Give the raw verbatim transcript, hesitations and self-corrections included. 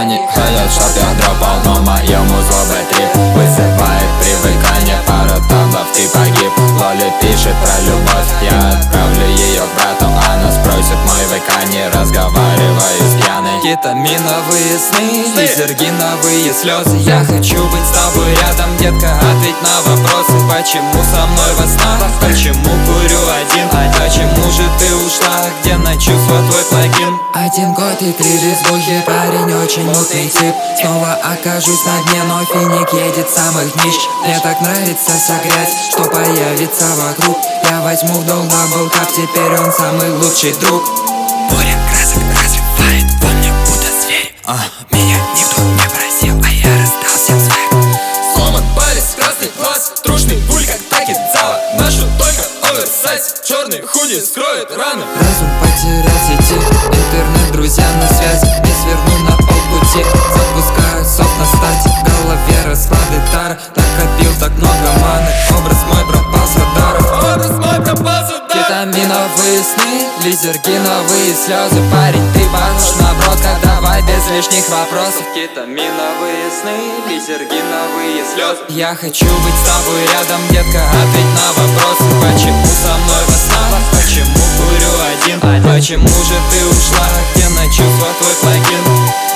Они хотят, чтоб я дропал, но моему злобный трип вызывает привыкание. Пара таблов, ты погиб. Лоли пишет про любовь, я отправлю ее брату. Она спросит мой ВК, не разговариваю с пьяной. Кетаминовые сны, лизергиновые слезы. Я хочу быть с тобой рядом, детка, ответь на вопросы. Почему со мной во снах, почему курю один? Почему же ты ушла, где на чувства твой плагин? Один год и три лесбухи, парень очень мутный тип. Снова окажусь на дне, но финик едет с самых днищ. Мне так нравится вся грязь, что появится вокруг. Я возьму в долг даблкап, теперь он самый лучший друг. Буря красок разрывает во мне будто зверь. а. Меня никто не просил, а я раздал всем свек. Сломан палец, красный глаз, трушный пуль, как Такидзава. Ношу только оверсайз, черный худи скроет раны. Разум потерял сети, интернет, друзья на связи. Не сверну на полпути, запускаю софт на старте. В голове расклады тара, накопил так много маны. Образ мой пропал с радаров, образ мой пропал с радаров. Кетаминовые сны, лизергиновые слезы. Парень, ты похож на броска, давай без лишних вопросов. Кетаминовые сны, лизергиновые слезы. Я хочу быть с тобой рядом, детка, ответь на вопросы. Почему со мной во снах, почему курю один? Почему же ты ушла, где на чувства твой плагин?